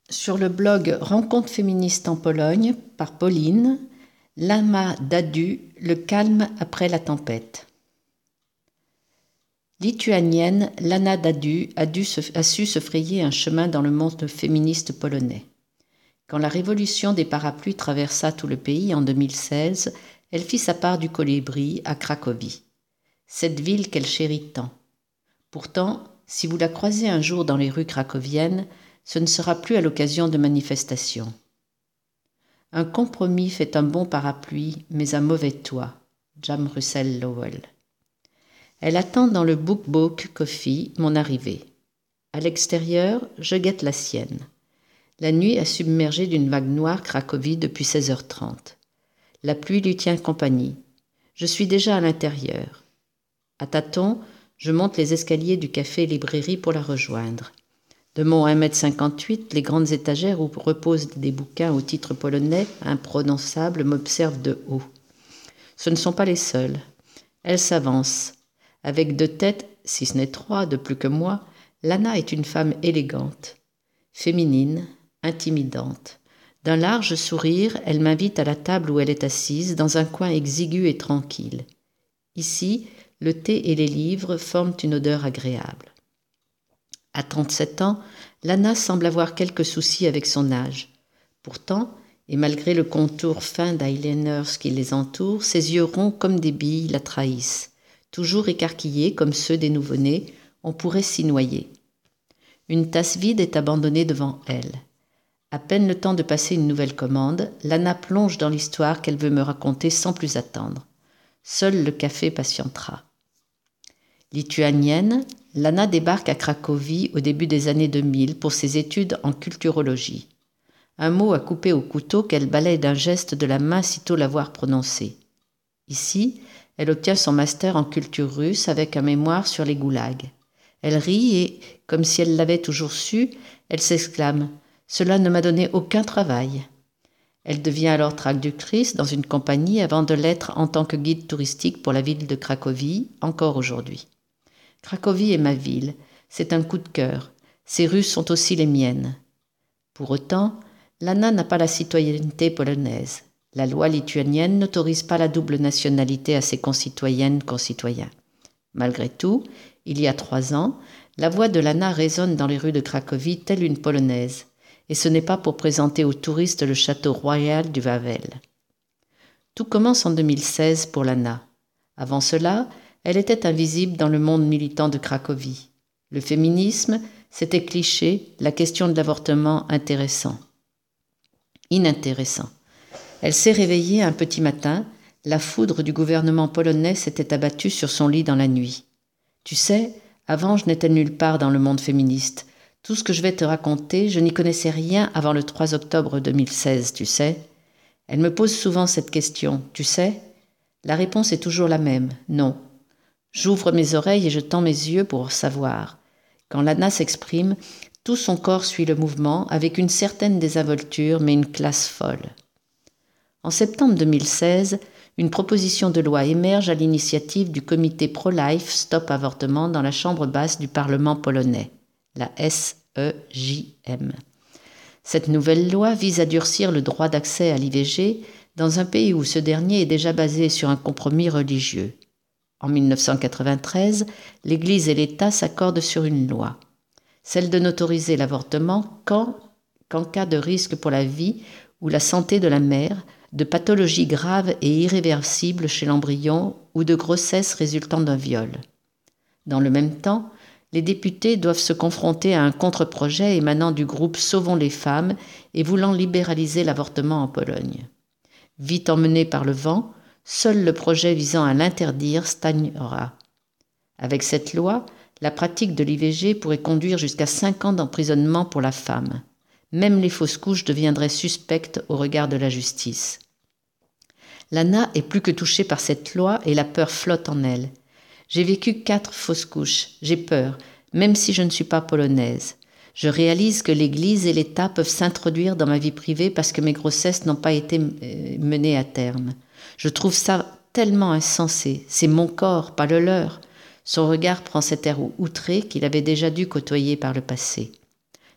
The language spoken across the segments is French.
sur le blog Rencontres féministes en Pologne par Pauline, Lama Dadu, le calme après la tempête. Lituanienne, Lana Dadu a su se frayer un chemin dans le monde féministe polonais. Quand la révolution des parapluies traversa tout le pays en 2016, elle fit sa part du colibri à Cracovie, cette ville qu'elle chérit tant. Pourtant, si vous la croisez un jour dans les rues cracoviennes, ce ne sera plus à l'occasion de manifestations. Un compromis fait un bon parapluie, mais un mauvais toit. Jam Russell Lowell. Elle attend dans le Book Coffee mon arrivée. À l'extérieur, je guette la sienne. La nuit a submergé d'une vague noire Cracovie depuis 16h30. La pluie lui tient compagnie. Je suis déjà à l'intérieur. À tâtons, je monte les escaliers du café-librairie pour la rejoindre. De mon 1,58 m, les grandes étagères où reposent des bouquins au titre polonais imprononçables m'observent de haut. Ce ne sont pas les seuls. Elles s'avancent. Avec 2 têtes, si ce n'est 3, de plus que moi, Lana est une femme élégante, féminine, intimidante. D'un large sourire, elle m'invite à la table où elle est assise, dans un coin exigu et tranquille. Ici, le thé et les livres forment une odeur agréable. À 37 ans, Lana semble avoir quelques soucis avec son âge. Pourtant, et malgré le contour fin d'eyeliners qui les entoure, ses yeux ronds comme des billes la trahissent. Toujours écarquillés comme ceux des nouveau-nés, on pourrait s'y noyer. Une tasse vide est abandonnée devant elle. À peine le temps de passer une nouvelle commande, Lana plonge dans l'histoire qu'elle veut me raconter sans plus attendre. Seul le café patientera. Lituanienne, Lana débarque à Cracovie au début des années 2000 pour ses études en culturologie. Un mot à couper au couteau qu'elle balaye d'un geste de la main sitôt l'avoir prononcé. Ici, elle obtient son master en culture russe avec un mémoire sur les goulags. Elle rit et, comme si elle l'avait toujours su, elle s'exclame « Cela ne m'a donné aucun travail ». Elle devient alors traductrice dans une compagnie avant de l'être en tant que guide touristique pour la ville de Cracovie, encore aujourd'hui. Cracovie est ma ville, c'est un coup de cœur. Ses rues sont aussi les miennes. Pour autant, Lana n'a pas la citoyenneté polonaise. La loi lituanienne n'autorise pas la double nationalité à ses concitoyennes-concitoyens. Malgré tout, il y a 3 ans, la voix de Lana résonne dans les rues de Cracovie telle une polonaise, et ce n'est pas pour présenter aux touristes le château royal du Wawel. Tout commence en 2016 pour Lana. Avant cela, elle était invisible dans le monde militant de Cracovie. Le féminisme, c'était cliché, la question de l'avortement intéressant. Inintéressant. Elle s'est réveillée un petit matin, la foudre du gouvernement polonais s'était abattue sur son lit dans la nuit. Tu sais, avant je n'étais nulle part dans le monde féministe. Tout ce que je vais te raconter, je n'y connaissais rien avant le 3 octobre 2016, tu sais. Elle me pose souvent cette question, tu sais. La réponse est toujours la même, non. J'ouvre mes oreilles et je tends mes yeux pour savoir. Quand Lana s'exprime, tout son corps suit le mouvement avec une certaine désinvolture mais une classe folle. En septembre 2016, une proposition de loi émerge à l'initiative du comité pro-life Stop Avortement dans la chambre basse du Parlement polonais, la SEJM. Cette nouvelle loi vise à durcir le droit d'accès à l'IVG dans un pays où ce dernier est déjà basé sur un compromis religieux. En 1993, l'Église et l'État s'accordent sur une loi, celle de n'autoriser l'avortement qu'en cas de risque pour la vie ou la santé de la mère, de pathologies graves et irréversibles chez l'embryon ou de grossesse résultant d'un viol. Dans le même temps, les députés doivent se confronter à un contre-projet émanant du groupe Sauvons les femmes et voulant libéraliser l'avortement en Pologne. Vite emmené par le vent, seul le projet visant à l'interdire stagnera. Avec cette loi, la pratique de l'IVG pourrait conduire jusqu'à 5 ans d'emprisonnement pour la femme. Même les fausses couches deviendraient suspectes au regard de la justice. Lana est plus que touchée par cette loi et la peur flotte en elle. J'ai vécu 4 fausses couches. J'ai peur, même si je ne suis pas polonaise. Je réalise que l'Église et l'État peuvent s'introduire dans ma vie privée parce que mes grossesses n'ont pas été menées à terme. Je trouve ça tellement insensé. C'est mon corps, pas le leur. Son regard prend cet air outré qu'il avait déjà dû côtoyer par le passé.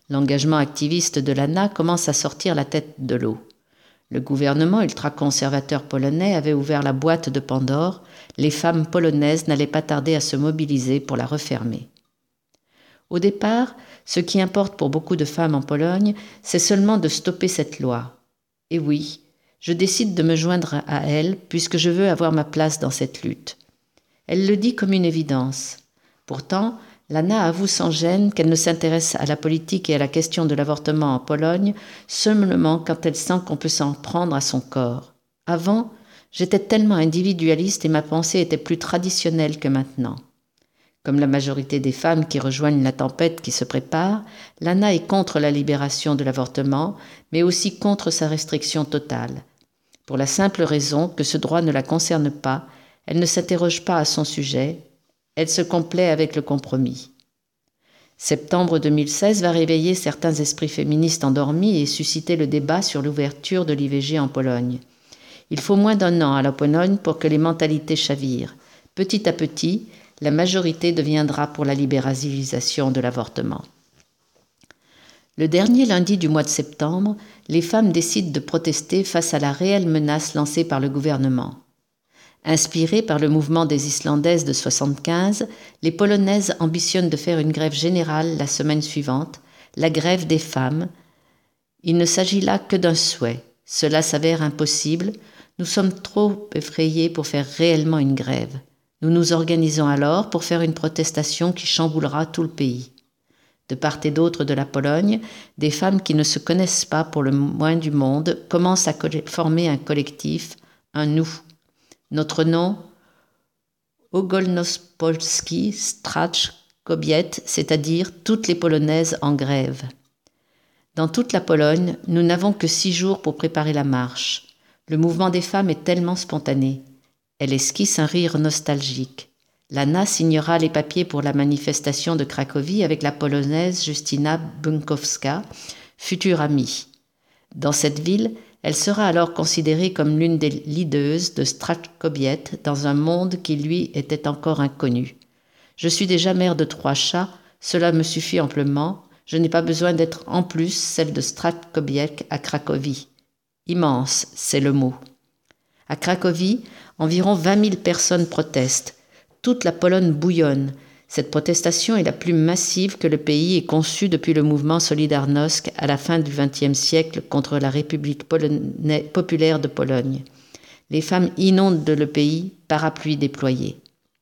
L'engagement activiste de l'ANA commence à sortir la tête de l'eau. Le gouvernement ultra-conservateur polonais avait ouvert la boîte de Pandore. Les femmes polonaises n'allaient pas tarder à se mobiliser pour la refermer. Au départ, ce qui importe pour beaucoup de femmes en Pologne, c'est seulement de stopper cette loi. Et oui, je décide de me joindre à elle puisque je veux avoir ma place dans cette lutte. Elle le dit comme une évidence. Pourtant, l'ANA avoue sans gêne qu'elle ne s'intéresse à la politique et à la question de l'avortement en Pologne seulement quand elle sent qu'on peut s'en prendre à son corps. Avant, j'étais tellement individualiste et ma pensée était plus traditionnelle que maintenant. Comme la majorité des femmes qui rejoignent la tempête qui se prépare, l'ANA est contre la libération de l'avortement, mais aussi contre sa restriction totale. Pour la simple raison que ce droit ne la concerne pas, elle ne s'interroge pas à son sujet, elle se complaît avec le compromis. Septembre 2016 va réveiller certains esprits féministes endormis et susciter le débat sur l'ouverture de l'IVG en Pologne. Il faut moins d'1 an à la Pologne pour que les mentalités chavirent. Petit à petit, la majorité deviendra pour la libéralisation de l'avortement. Le dernier lundi du mois de septembre, les femmes décident de protester face à la réelle menace lancée par le gouvernement. Inspirées par le mouvement des Islandaises de 1975, les Polonaises ambitionnent de faire une grève générale la semaine suivante, la grève des femmes. Il ne s'agit là que d'un souhait. Cela s'avère impossible. Nous sommes trop effrayés pour faire réellement une grève. Nous nous organisons alors pour faire une protestation qui chamboulera tout le pays. De part et d'autre de la Pologne, des femmes qui ne se connaissent pas pour le moins du monde commencent à former un collectif, un nous. Notre nom, Ogólnospolski Straż Kobiet, c'est-à-dire toutes les Polonaises en grève. Dans toute la Pologne, nous n'avons que 6 jours pour préparer la marche. Le mouvement des femmes est tellement spontané. Elle esquisse un rire nostalgique. L'ANA signera les papiers pour la manifestation de Cracovie avec la Polonaise Justyna Bunkowska, future amie. Dans cette ville, elle sera alors considérée comme l'une des leaders de Straż Kobiet dans un monde qui lui était encore inconnu. Je suis déjà mère de 3 chats, cela me suffit amplement, je n'ai pas besoin d'être en plus celle de Straż Kobiet à Cracovie. Immense, c'est le mot. À Cracovie, environ 20 000 personnes protestent. Toute la Pologne bouillonne. Cette protestation est la plus massive que le pays ait conçue depuis le mouvement Solidarność à la fin du XXe siècle contre la République populaire de Pologne. Les femmes inondent le pays, parapluies déployés.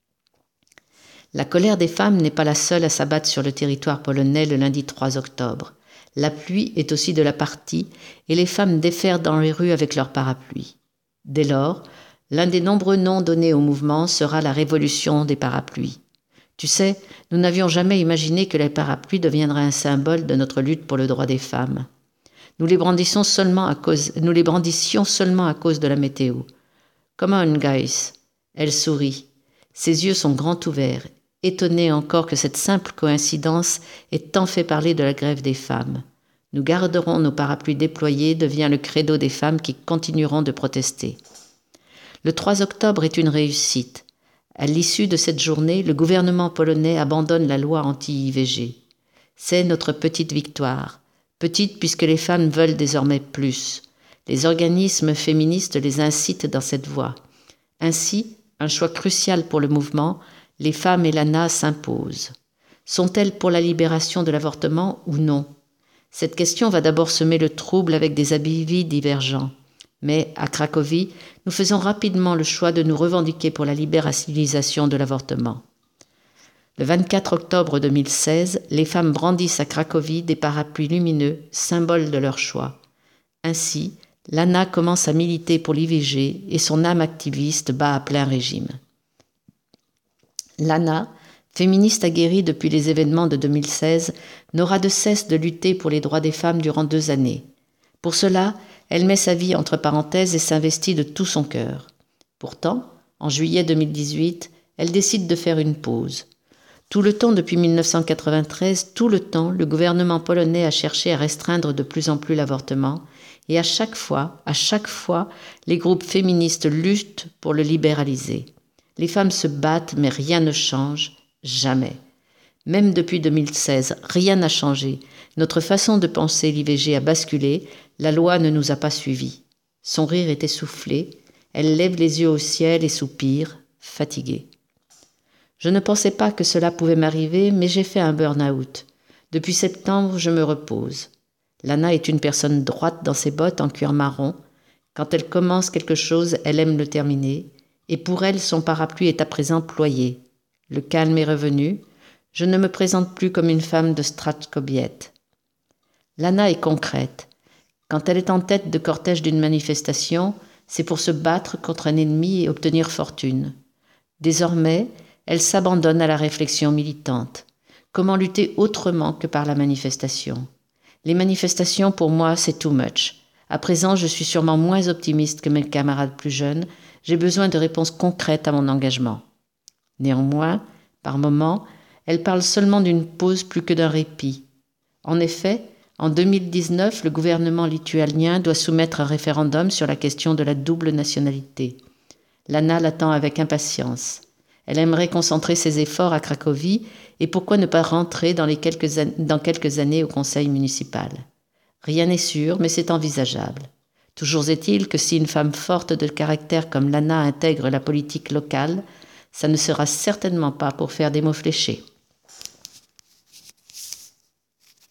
La colère des femmes n'est pas la seule à s'abattre sur le territoire polonais le lundi 3 octobre. La pluie est aussi de la partie et les femmes déferlent dans les rues avec leurs parapluies. Dès lors, l'un des nombreux noms donnés au mouvement sera la révolution des parapluies. Tu sais, nous n'avions jamais imaginé que les parapluies deviendraient un symbole de notre lutte pour le droit des femmes. Nous les brandissions seulement à cause de la météo. Come on, guys. Elle sourit. Ses yeux sont grands ouverts, étonnée encore que cette simple coïncidence ait tant fait parler de la grève des femmes. Nous garderons nos parapluies déployés devient le credo des femmes qui continueront de protester. Le 3 octobre est une réussite. À l'issue de cette journée, le gouvernement polonais abandonne la loi anti-IVG. C'est notre petite victoire. Petite puisque les femmes veulent désormais plus. Les organismes féministes les incitent dans cette voie. Ainsi, un choix crucial pour le mouvement, les femmes et l'ANA s'imposent. Sont-elles pour la libération de l'avortement ou non ? Cette question va d'abord semer le trouble avec des avis divergents. Mais à Cracovie, nous faisons rapidement le choix de nous revendiquer pour la libéralisation de l'avortement. Le 24 octobre 2016, les femmes brandissent à Cracovie des parapluies lumineux, symbole de leur choix. Ainsi, l'ANA commence à militer pour l'IVG et son âme activiste bat à plein régime. L'ANA, féministe aguerrie depuis les événements de 2016, n'aura de cesse de lutter pour les droits des femmes durant 2 années. Pour cela, elle met sa vie entre parenthèses et s'investit de tout son cœur. Pourtant, en juillet 2018, elle décide de faire une pause. Tout le temps depuis 1993, le gouvernement polonais a cherché à restreindre de plus en plus l'avortement et à chaque fois, les groupes féministes luttent pour le libéraliser. Les femmes se battent mais rien ne change, jamais. Même depuis 2016, rien n'a changé. Notre façon de penser l'IVG a basculé, la loi ne nous a pas suivis. Son rire est essoufflé, elle lève les yeux au ciel et soupire, fatiguée. Je ne pensais pas que cela pouvait m'arriver, mais j'ai fait un burn-out. Depuis septembre, je me repose. Lana est une personne droite dans ses bottes en cuir marron. Quand elle commence quelque chose, elle aime le terminer. Et pour elle, son parapluie est à présent ployé. Le calme est revenu. Je ne me présente plus comme une femme de Stratkobiet. Lana est concrète. Quand elle est en tête de cortège d'une manifestation, c'est pour se battre contre un ennemi et obtenir fortune. Désormais, elle s'abandonne à la réflexion militante. Comment lutter autrement que par la manifestation ? Les manifestations, pour moi, c'est too much. À présent, je suis sûrement moins optimiste que mes camarades plus jeunes. J'ai besoin de réponses concrètes à mon engagement. Néanmoins, par moments, elle parle seulement d'une pause plus que d'un répit. En effet, en 2019, le gouvernement lituanien doit soumettre un référendum sur la question de la double nationalité. Lana l'attend avec impatience. Elle aimerait concentrer ses efforts à Cracovie et pourquoi ne pas rentrer dans quelques années au conseil municipal. Rien n'est sûr, mais c'est envisageable. Toujours est-il que si une femme forte de caractère comme Lana intègre la politique locale, ça ne sera certainement pas pour faire des mots fléchés.